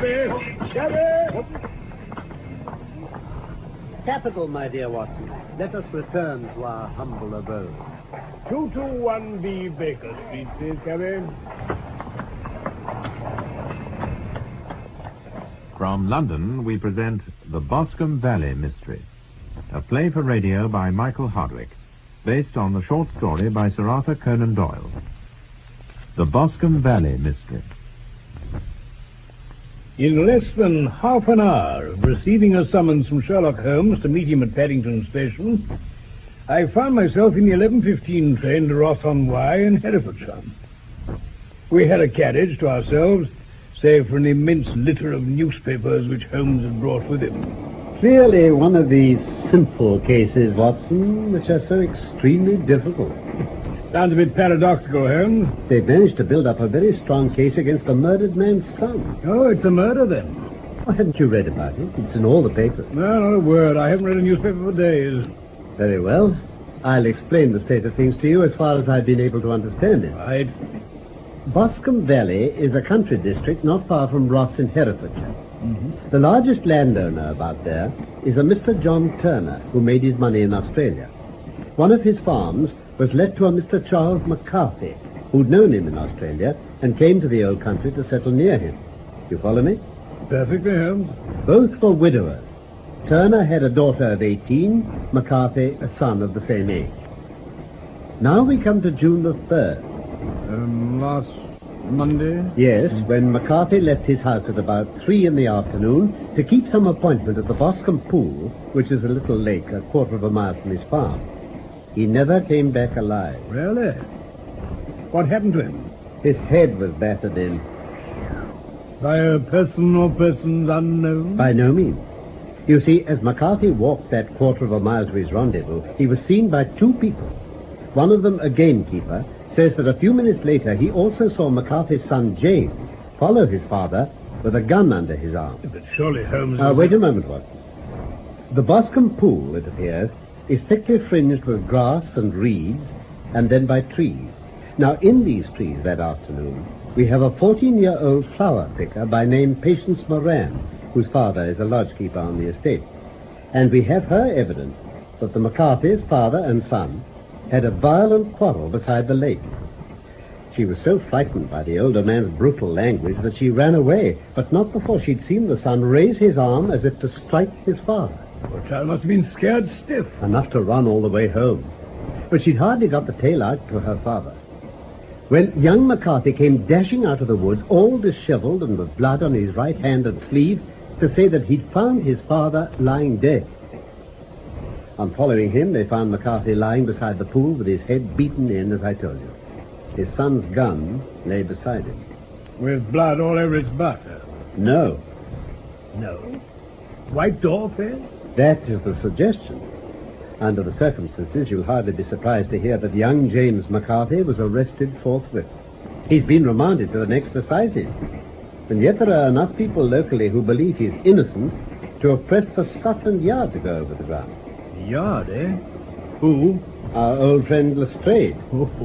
Cabby! Capital, my dear Watson. Let us return to our humble abode. 221B Baker Street, please, cabby. From London, we present The Boscombe Valley Mystery, a play for radio by Michael Hardwick, based on the short story by Sir Arthur Conan Doyle. The Boscombe Valley Mystery. In less than half an hour of receiving a summons from Sherlock Holmes to meet him at Paddington Station, I found myself in the 11:15 train to Ross-on-Wye in Herefordshire. We had a carriage to ourselves, save for an immense litter of newspapers which Holmes had brought with him. Clearly one of these simple cases, Watson, which are so extremely difficult. Sounds a bit paradoxical, Holmes. They've managed to build up a very strong case against a murdered man's son. Oh, it's a murder, then? Why haven't you read about it? It's in all the papers. No, not a word. I haven't read a newspaper for days. Very well. I'll explain the state of things to you as far as I've been able to understand it. Right. Boscombe Valley is a country district not far from Ross in Herefordshire. The largest landowner about there is a Mr. John Turner, who made his money in Australia. One of his farms was let to a Mr. Charles McCarthy, who'd known him in Australia and came to the old country to settle near him. You follow me? Perfectly, Holmes. Both were widowers. Turner had a daughter of 18, McCarthy a son of the same age. Now we come to June the 3rd. Last Monday? Yes, when McCarthy left his house at about 3 in the afternoon to keep some appointment at the Boscombe Pool, which is a little lake a quarter of a mile from his farm. He never came back alive. Really? What happened to him? His head was battered in. By a person or persons unknown? By no means. You see, as McCarthy walked that quarter of a mile to his rendezvous, he was seen by 2 people. One of them, a gamekeeper, says that a few minutes later he also saw McCarthy's son, James, follow his father with a gun under his arm. But surely Holmes... Wait a moment, Watson. The Boscombe Pool, it appears, is thickly fringed with grass and reeds, and then by trees. Now, in these trees that afternoon, we have a 14-year-old flower picker by name Patience Moran, whose father is a lodgekeeper on the estate. And we have her evidence that the McCarthys, father and son, had a violent quarrel beside the lake. She was so frightened by the older man's brutal language that she ran away, but not before she'd seen the son raise his arm as if to strike his father. The child must have been scared stiff. Enough to run all the way home. But she'd hardly got the tale out to her father when young McCarthy came dashing out of the woods, all disheveled and with blood on his right hand and sleeve, to say that he'd found his father lying dead. On following him, they found McCarthy lying beside the pool with his head beaten in, as I told you. His son's gun lay beside him. With blood all over its butt? No. No? White dwarf, eh? That is the suggestion. Under the circumstances, you'll hardly be surprised to hear that young James McCarthy was arrested forthwith. He's been remanded to the next assizes. And yet there are enough people locally who believe he's innocent to have pressed for Scotland Yard to go over the ground. Yard, eh? Who? Our old friend Lestrade.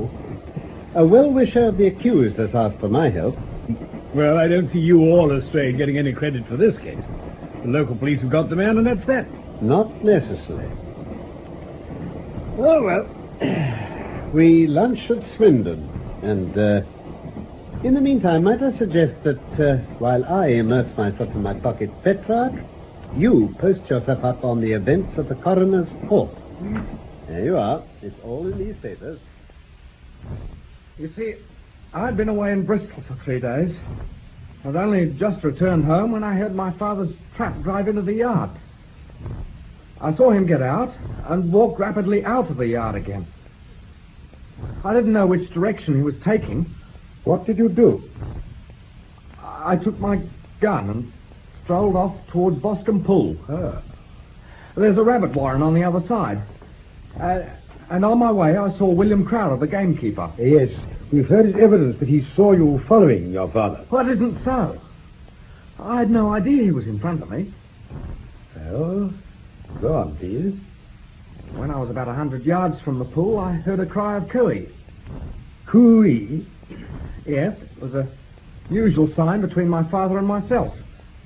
A well-wisher of the accused has asked for my help. Well, I don't see you or Lestrade getting any credit for this case. The local police have got the man, and that's that. Not necessarily. Oh, well, we lunch at Swindon, and in the meantime, might I suggest that while I immerse myself in my pocket Petrarch, you post yourself up on the events of the coroner's court. There you are. It's all in these papers. You see, I'd been away in Bristol for 3 days. I'd only just returned home when I heard my father's trap drive into the yard. I saw him get out and walk rapidly out of the yard again. I didn't know which direction he was taking. What did you do? I took my gun and strolled off towards Boscombe Pool. There's a rabbit warren on the other side. And on my way, I saw William Crowder, the gamekeeper. Yes, we've heard his evidence that he saw you following your father. Well, that isn't so. I had no idea he was in front of me. Well, go on, please. When I was about 100 yards from the pool, I heard a cry of cooey. Cooey? Yes, it was a usual sign between my father and myself.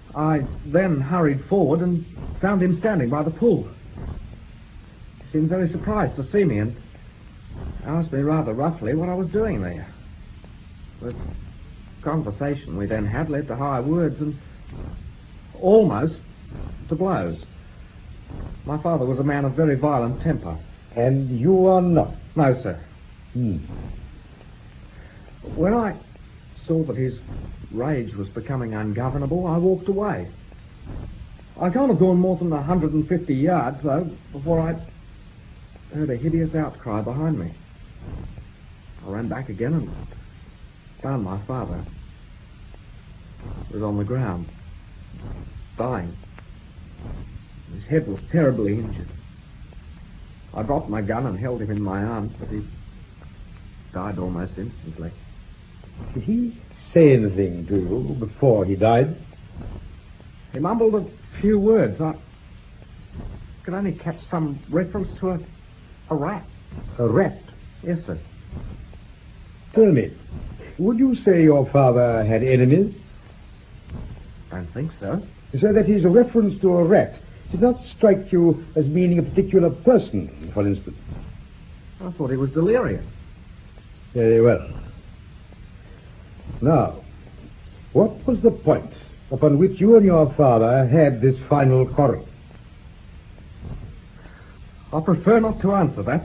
I then hurried forward and found him standing by the pool. He seemed very surprised to see me and asked me rather roughly what I was doing there. The conversation we then had led to high words and almost to blows. My father was a man of very violent temper. And you are not? No, sir. When I saw that his rage was becoming ungovernable, I walked away. I can't have gone more than 150 yards, though, before I heard a hideous outcry behind me. I ran back again and found my father. He was on the ground, dying. His head was terribly injured. I dropped my gun and held him in my arms, but he died almost instantly. Did he say anything to you before he died? He mumbled a few words. I could only catch some reference to a rat. A rat? Yes, sir. Tell me, would you say your father had enemies? Don't think so. So that his reference to a rat did not strike you as meaning a particular person, for instance? I thought he was delirious. Very well. Now, what was the point upon which you and your father had this final quarrel? I prefer not to answer that.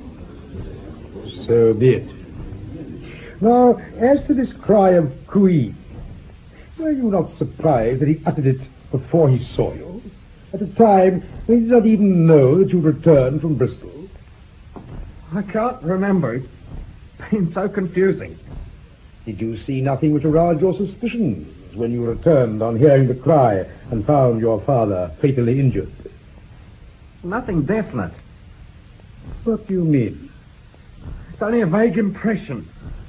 So be it. Now, as to this cry of Cooee, were you not surprised that he uttered it before he saw you? At a time when he did not even know that you'd returned from Bristol? I can't remember. It's been so confusing. Did you see nothing which aroused your suspicions when you returned on hearing the cry and found your father fatally injured? Nothing definite. What do you mean? It's only a vague impression.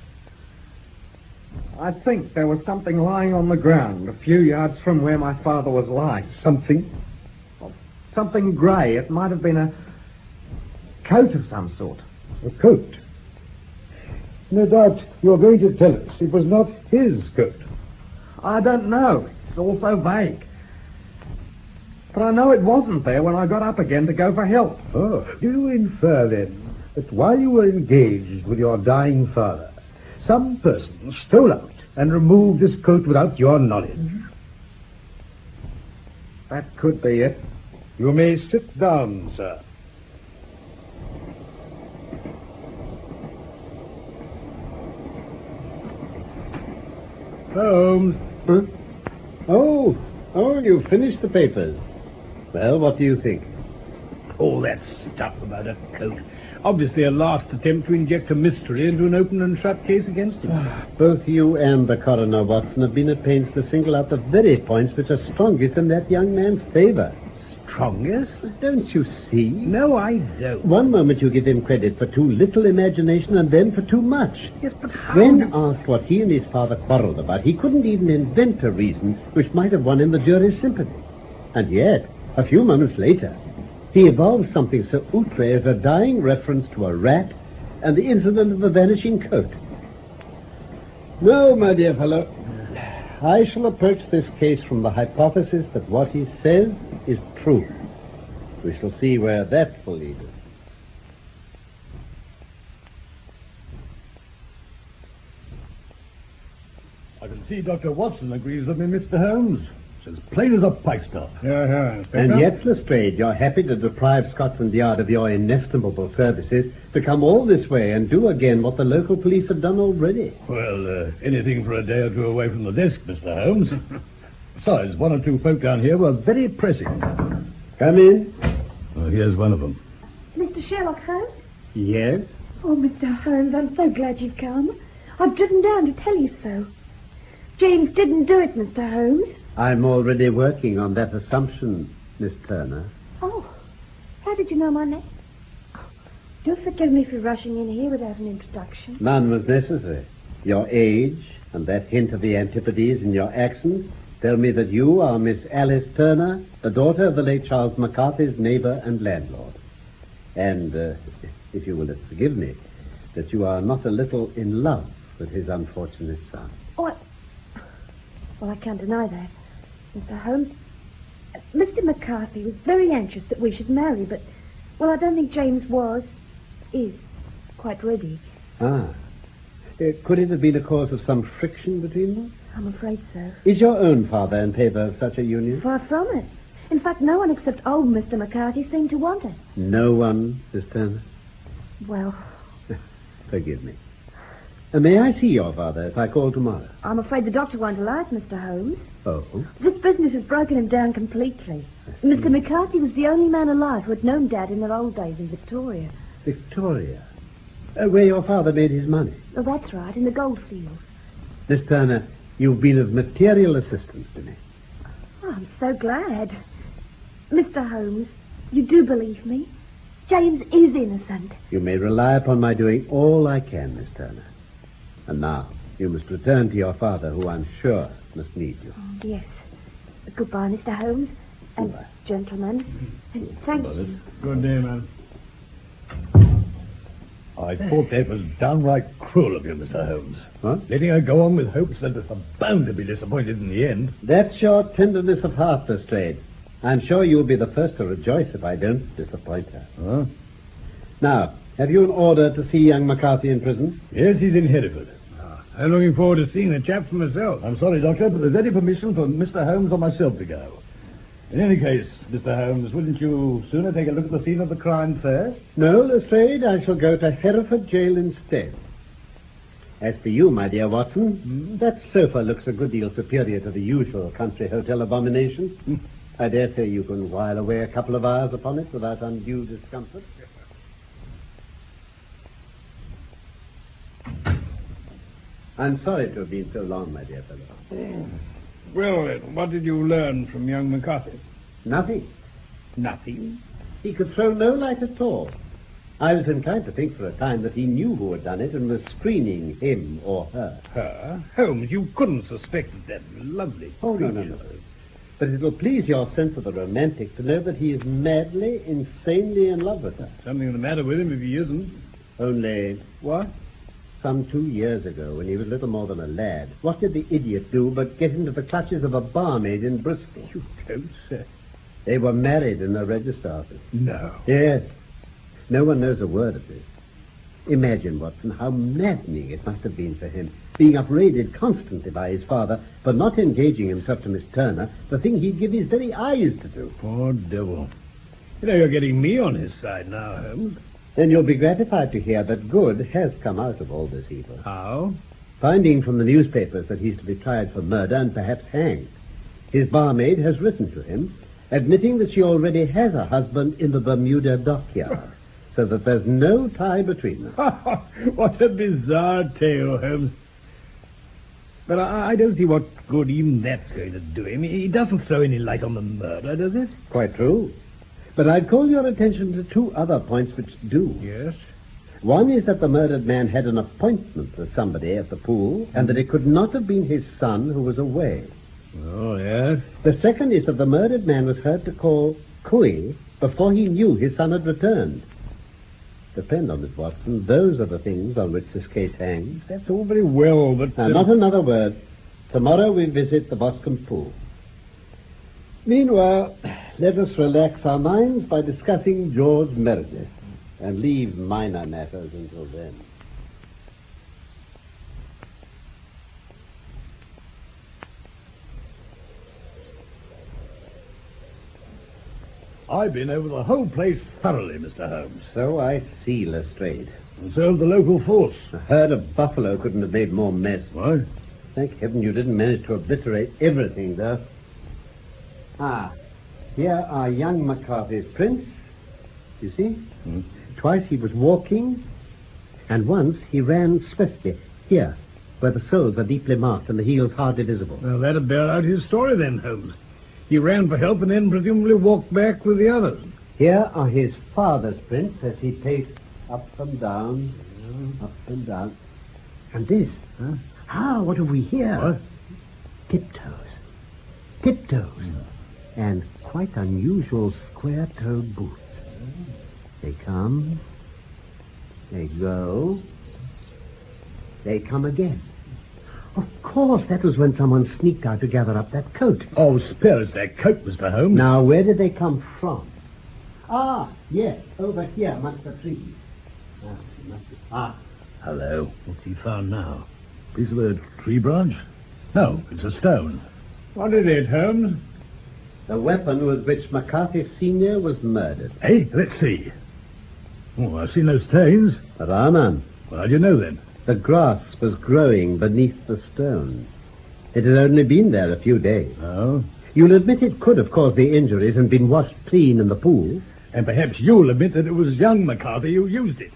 I think there was something lying on the ground a few yards from where my father was lying. Something? Something grey. It might have been a coat of some sort. A coat? No doubt you're going to tell us it was not his coat. I don't know. It's all so vague. But I know it wasn't there when I got up again to go for help. Oh, do you infer then that while you were engaged with your dying father, some person stole out and removed this coat without your knowledge? That could be it. You may sit down, sir. Holmes. Huh? Oh, you finished the papers. Well, what do you think? All that stuff about a coat. Obviously a last attempt to inject a mystery into an open and shut case against him. Both you and the coroner, Watson, have been at pains to single out the very points which are strongest in that young man's favor. Strongest? Don't you see? No, I don't. One moment you give him credit for too little imagination and then for too much. Yes, but how... When asked what he and his father quarreled about, he couldn't even invent a reason which might have won him the jury's sympathy. And yet, a few moments later, he evolved something so outre as a dying reference to a rat and the incident of the vanishing coat. No, my dear fellow, I shall approach this case from the hypothesis that what he says is true. We shall see where that will lead us. I can see Dr. Watson agrees with me, Mr. Holmes. It's as plain as a pikestaff. Yeah, Inspector. And yet, Lestrade, you're happy to deprive Scotland Yard of your inestimable services to come all this way and do again what the local police have done already. Well, anything for a day or two away from the desk, Mr. Holmes. Besides, one or two folk down here were very pressing. Come in. Oh, here's one of them. Mr. Sherlock Holmes? Yes? Oh, Mr. Holmes, I'm so glad you've come. I've driven down to tell you so. James didn't do it, Mr. Holmes. I'm already working on that assumption, Miss Turner. Oh, how did you know my name? Oh, do forgive me for rushing in here without an introduction. None was necessary. Your age and that hint of the antipodes in your accent tell me that you are Miss Alice Turner, the daughter of the late Charles McCarthy's neighbor and landlord. And, if you will forgive me, that you are not a little in love with his unfortunate son. Oh, well, I can't deny that. Mr. Holmes, Mr. McCarthy was very anxious that we should marry, but, well, I don't think James is quite ready. Ah. Could it have been a cause of some friction between them? I'm afraid so. Is your own father in favour of such a union? Far from it. In fact, no one except old Mr. McCarthy seemed to want it. No one, Miss Turner? Well, Forgive me. May I see your father if I call tomorrow? I'm afraid the doctor won't allow it, Mr. Holmes. Oh? This business has broken him down completely. Mr. McCarthy was the only man alive who had known Dad in the old days in Victoria. Victoria? Where your father made his money? Oh, that's right, in the goldfields. Miss Turner, you've been of material assistance to me. Oh, I'm so glad. Mr. Holmes, you do believe me? James is innocent. You may rely upon my doing all I can, Miss Turner. And now, you must return to your father, who I'm sure must need you. Oh, yes. Goodbye, Mr. Holmes. And Goodbye. gentlemen. And thank you. Good day, man. I thought that was downright cruel of you, Mr. Holmes. What? Letting her go on with hopes that are bound to be disappointed in the end. That's your tenderness of heart, Lestrade. I'm sure you'll be the first to rejoice if I don't disappoint her. Huh? Now, have you an order to see young McCarthy in prison? Yes, he's in Hereford. I'm looking forward to seeing the chap for myself. I'm sorry, Doctor, but there's any permission for Mr. Holmes or myself to go. In any case, Mr. Holmes, wouldn't you sooner take a look at the scene of the crime first? No, Lestrade, I shall go to Hereford Jail instead. As for you, my dear Watson, that sofa looks a good deal superior to the usual country hotel abomination. I dare say you can while away a couple of hours upon it without undue discomfort. I'm sorry to have been so long, my dear fellow. Well, then, what did you learn from young McCarthy? Nothing. Nothing. He could throw no light at all. I was inclined to think for a time that he knew who had done it and was screening him or her. Her? Holmes, you couldn't suspect that lovely Oh, no. But it'll please your sense of the romantic to know that he is madly, insanely in love with her. Something the matter with him if he isn't. Only, What? some 2 years ago, when he was little more than a lad, what did the idiot do but get into the clutches of a barmaid in Bristol? You don't say. They were married in the register office. No. Yes. No one knows a word of this. Imagine, Watson, how maddening it must have been for him, being upbraided constantly by his father for not engaging himself to Miss Turner, the thing he'd give his very eyes to do. Poor devil. You know, you're getting me on his side now, Holmes. Then you'll be gratified to hear that good has come out of all this evil. How? Finding from the newspapers that he's to be tried for murder and perhaps hanged, his barmaid has written to him, admitting that she already has a husband in the Bermuda dockyard, so that there's no tie between them. What a bizarre tale, Holmes. But I don't see what good even that's going to do him. He doesn't throw any light on the murder, does it? Quite true. But I'd call your attention to 2 other points which do. Yes. One is that the murdered man had an appointment with somebody at the pool, and that it could not have been his son who was away. Oh, yes. The second is that the murdered man was heard to call Cooey before he knew his son had returned. Depend on it, Watson. Those are the things on which this case hangs. That's all very well, but... Now, not another word. Tomorrow we visit the Boscombe Pool. Meanwhile, let us relax our minds by discussing George Meredith and leave minor matters until then. I've been over the whole place thoroughly, Mr. Holmes. So I see, Lestrade. And so have the local force. A herd of buffalo couldn't have made more mess. What? Thank heaven you didn't manage to obliterate everything, though. Here are young McCarthy's prints. You see? Twice he was walking, and once he ran swiftly. Here, where the soles are deeply marked and the heels hardly visible. Well, that'd bear out his story then, Holmes. He ran for help and then presumably walked back with the others. Here are his father's prints as he paced up and down, up and down. And this? What have we here? What? Tiptoes. Tiptoes. And quite unusual square-toed boots. They come. They go. They come again. Of course, that was when someone sneaked out to gather up that coat. Oh, spare us that coat, Mr. Holmes. Now, where did they come from? Ah, yes, over here amongst the trees. Hello. What's he found now? Piece of a tree branch? No, it's a stone. What is it, Holmes? The weapon with which McCarthy Sr. was murdered. Hey, let's see. Oh, I've seen no stains. Rahman, Well, how do you know then? the grass was growing beneath the stone. It had only been there a few days. Oh? You'll admit it could have caused the injuries and been washed clean in the pool. And perhaps you'll admit that it was young McCarthy who used it.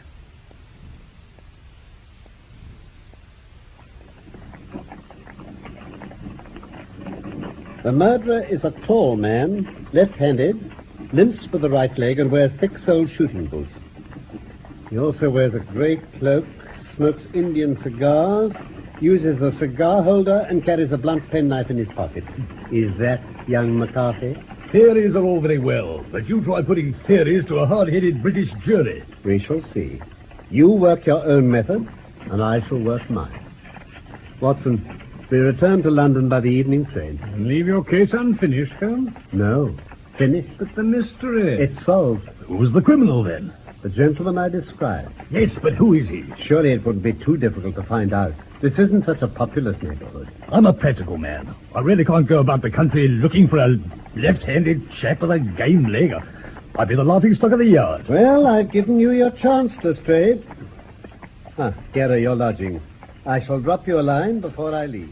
The murderer is a tall man, left-handed, limps with the right leg, and wears thick-soled shooting boots. He also wears a grey cloak, smokes Indian cigars, uses a cigar holder, and carries a blunt penknife in his pocket. Is that young McCarthy? Theories are all very well, but you try putting theories to a hard-headed British jury. We shall see. You work your own method, and I shall work mine. Watson, we return to London by the evening train. And leave your case unfinished, Holmes? No. Finished? But the mystery. It's solved. Who was the criminal, then? The gentleman I described. Yes, but who is he? Surely it wouldn't be too difficult to find out. This isn't such a populous neighborhood. I'm a practical man. I really can't go about the country looking for a left-handed chap with a game leg. I'd be the laughing stock of the yard. Well, I've given you your chance, Lestrade. Here are your lodgings. I shall drop you a line before I leave.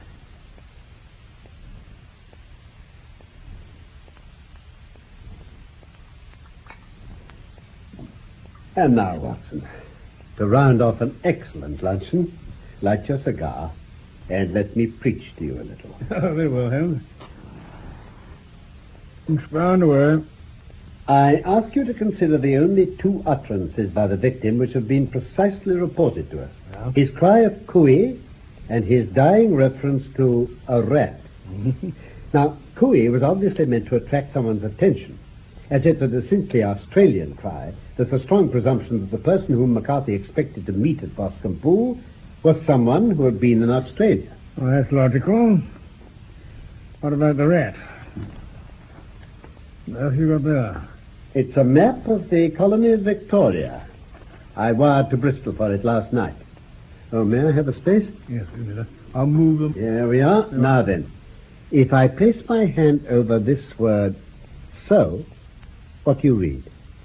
And now, Watson, to round off an excellent luncheon, light your cigar and let me preach to you a little. Oh, very well, Holmes. Expound away. I ask you to consider the only two utterances by the victim which have been precisely reported to us. Yeah. His cry of cooey and his dying reference to a rat. Now, cooey was obviously meant to attract someone's attention, as it's a distinctly Australian cry. There's a strong presumption that the person whom McCarthy expected to meet at Boscombe Pool was someone who had been in Australia. Well, that's logical. What about the rat? What else you got there? It's a map of the colony of Victoria. I wired to Bristol for it last night. Oh, may I have a space? Yes, wait a minute. I'll move them. Here we are. Yeah. Now then, if I place my hand over this word, so, what do you read?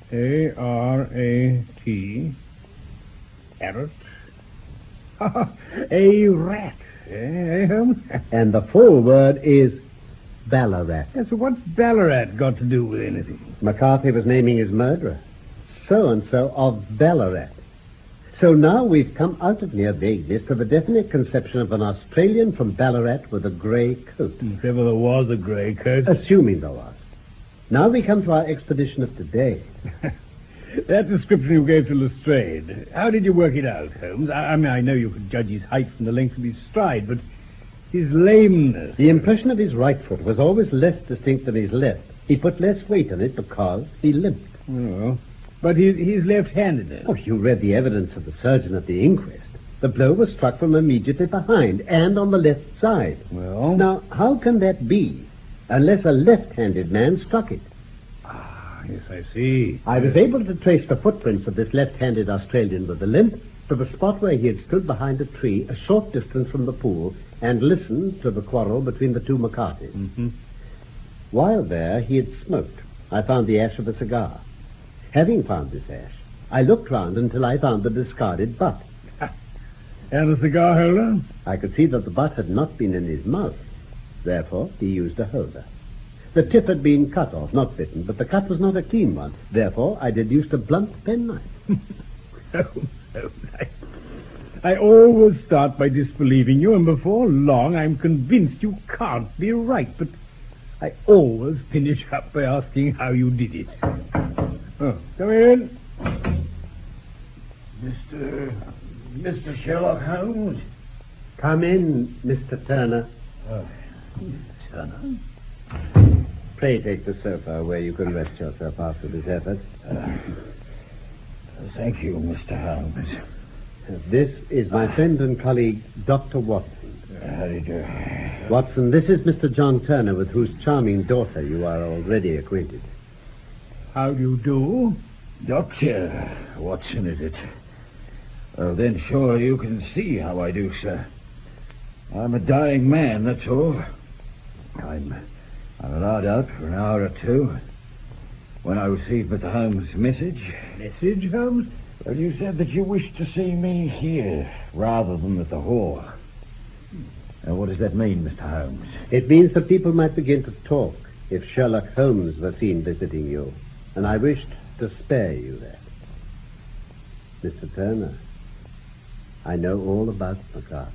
A-R-A-T. Parrot. A rat. Eh, Holmes? And the full word is Ballarat. Yeah, so what's Ballarat got to do with anything? McCarthy was naming his murderer. So-and-so of Ballarat. So now we've come out of mere vagueness to the definite conception of an Australian from Ballarat with a grey coat. If ever there was a grey coat. Assuming there was. Now we come to our expedition of today. That description you gave to Lestrade, how did you work it out, Holmes? I mean, I know you could judge his height from the length of his stride, but his lameness... The impression of his right foot was always less distinct than his left. He put less weight on it because he limped. Oh, but he's left-handed, then? Oh, you read the evidence of the surgeon at the inquest. The blow was struck from immediately behind and on the left side. Well... Now, how can that be unless a left-handed man struck it? Yes, I see. I was able to trace the footprints of this left-handed Australian with the limp to the spot where he had stood behind a tree a short distance from the pool and listened to the quarrel between the two McCarthys. Mm-hmm. While there, he had smoked. I found the ash of a cigar. Having found this ash, I looked round until I found the discarded butt. And a cigar holder? I could see that the butt had not been in his mouth. Therefore, he used a holder. The tip had been cut off, not bitten, but the cut was not a clean one. Therefore, I deduced a blunt penknife. I always start by disbelieving you, and before long I'm convinced you can't be right, but I always finish up by asking how you did it. Oh, come in. Mr. Sherlock Holmes? Come in, Mr. Turner. Turner? Pray take the sofa where you can rest yourself after this effort. Thank you, Mr. Holmes. This is my friend and colleague, Dr. Watson. How do you do? Watson, this is Mr. John Turner, with whose charming daughter you are already acquainted. How do you do? Doctor Watson, is it? Well, then sure you can see how I do, sir. I'm a dying man, that's all. I'm allowed out for an hour or two. When I received Mr. Holmes' message... Message, Holmes? Well, you said that you wished to see me here rather than at the hall. Now, what does that mean, Mr. Holmes? It means that people might begin to talk if Sherlock Holmes were seen visiting you, and I wished to spare you that. Mr. Turner, I know all about McCarthy.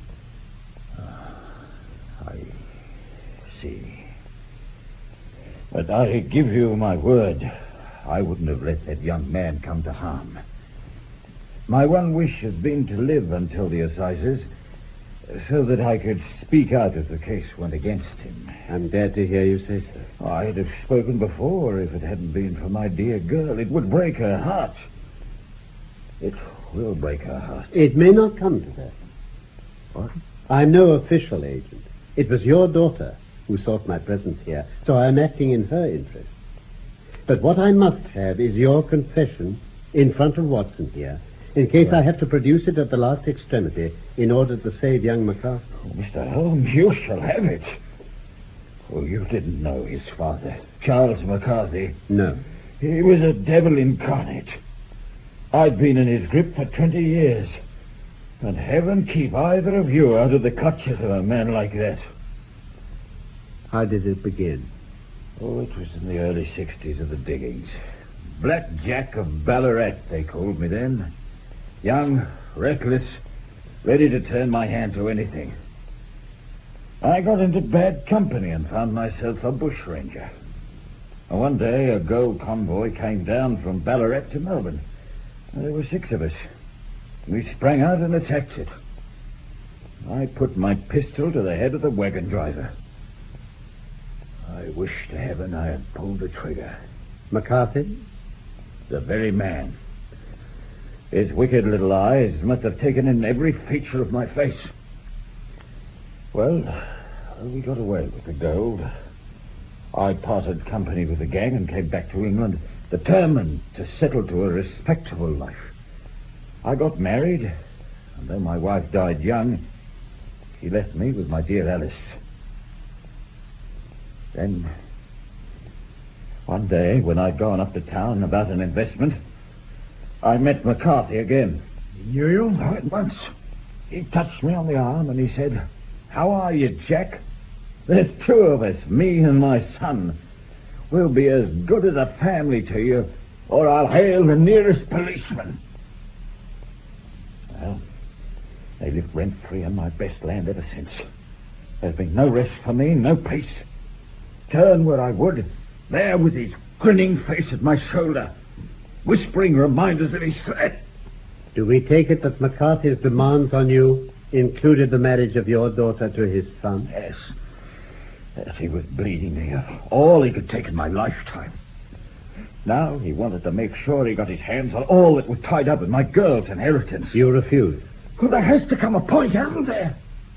I see. But I give you my word, I wouldn't have let that young man come to harm. My one wish has been to live until the assizes, so that I could speak out if the case went against him. I'm glad to hear you say so. I'd have spoken before if it hadn't been for my dear girl. It would break her heart. It will break her heart. It may not come to that. What? I'm no official agent. It was your daughter who sought my presence here, so I'm acting in her interest. But what I must have is your confession in front of Watson here, in case I have to produce it at the last extremity in order to save young McCarthy. Oh, Mr. Holmes, you shall have it. Oh, you didn't know his father, Charles McCarthy. No. He was a devil incarnate. I'd been in his grip for 20 years. And heaven keep either of you out of the clutches of a man like that. How did it begin? Oh, it was in the early 60s of the diggings. Black Jack of Ballarat, they called me then. Young, reckless, ready to turn my hand to anything. I got into bad company and found myself a bushranger. And one day, a gold convoy came down from Ballarat to Melbourne. And there were 6 of us. We sprang out and attacked it. I put my pistol to the head of the wagon driver. I wish to heaven I had pulled the trigger. McCarthy? The very man. His wicked little eyes must have taken in every feature of my face. Well, we got away with the gold. I parted company with the gang and came back to England, determined to settle to a respectable life. I got married, and though my wife died young, she left me with my dear Alice. Then, one day, when I'd gone up to town about an investment, I met McCarthy again. Knew you? Oh, at once. He touched me on the arm and he said, "How are you, Jack? There's 2 of us, me and my son. We'll be as good as a family to you, or I'll hail the nearest policeman." Well, they lived rent-free on my best land ever since. There's been no rest for me, no peace. Turn where I would, there with his grinning face at my shoulder, whispering reminders of his threat. Do we take it that McCarthy's demands on you included the marriage of your daughter to his son? Yes. Yes, he was bleeding me of all he could take in my lifetime. Now he wanted to make sure he got his hands on all that was tied up in my girl's inheritance. You refused. Well, there has to come a point, hasn't there?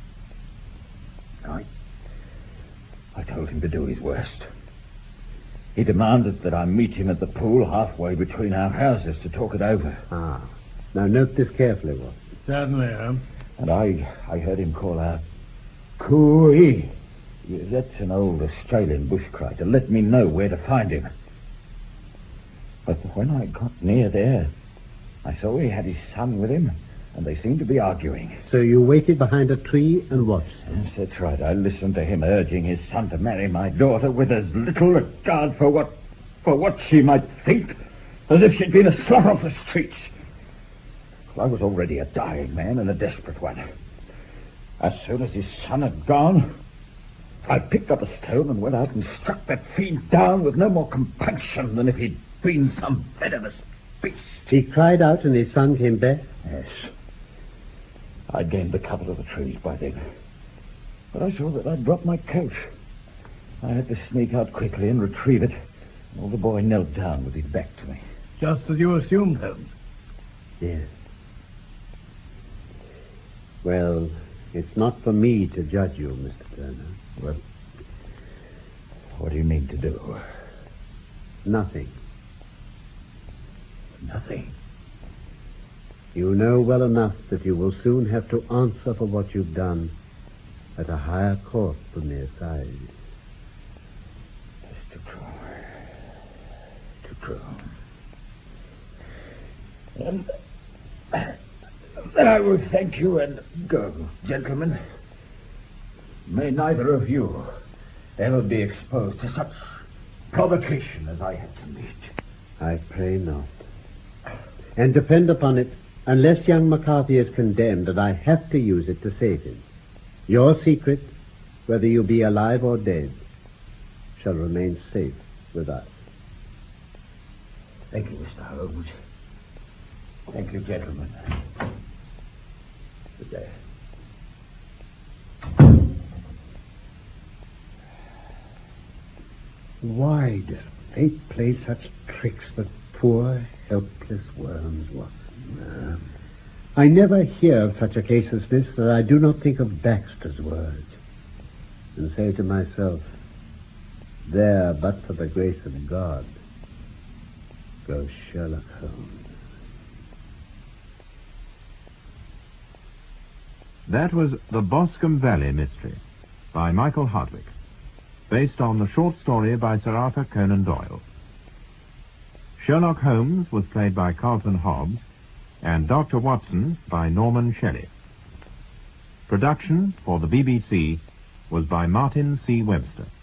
I told him to do his worst. He demanded that I meet him at the pool halfway between our houses to talk it over. Ah. Now note this carefully, Watson. Certainly, And I heard him call out, "Cooey." That's an old Australian bush cry to let me know where to find him. But when I got near there, I saw he had his son with him, and they seemed to be arguing. So you waited behind a tree and watched? Yes, that's right. I listened to him urging his son to marry my daughter with as little regard for what she might think as if she'd been a slut off the streets. I was already a dying man and a desperate one. As soon as his son had gone, I picked up a stone and went out and struck that fiend down with no more compunction than if he'd been some venomous beast. He cried out and his son came back? Yes. I'd gained the cover of the trees by then. But I saw that I'd dropped my coat. I had to sneak out quickly and retrieve it. Well, the boy knelt down with his back to me. just as you assumed, Holmes. Yes. Well, it's not for me to judge you, Mr. Turner. Well, what do you mean to do? Nothing. Nothing. You know well enough that you will soon have to answer for what you've done at a higher court than the assize. It's too true. Too true. And then I will thank you and go, gentlemen. May neither of you ever be exposed to such provocation as I had to meet. I pray not. And depend upon it, unless young McCarthy is condemned, and I have to use it to save him, your secret, whether you be alive or dead, shall remain safe with us. Thank you, Mr. Holmes. Thank you, gentlemen. Good day. Why does fate play such tricks with poor, helpless worms, Watson? I never hear of such a case as this that I do not think of Baxter's words, and say to myself, there, but for the grace of God, goes Sherlock Holmes. That was The Boscombe Valley Mystery by Michael Hardwick, based on the short story by Sir Arthur Conan Doyle. Sherlock Holmes was played by Carlton Hobbs, and Dr. Watson by Norman Shelley. Production for the BBC was by Martin C. Webster.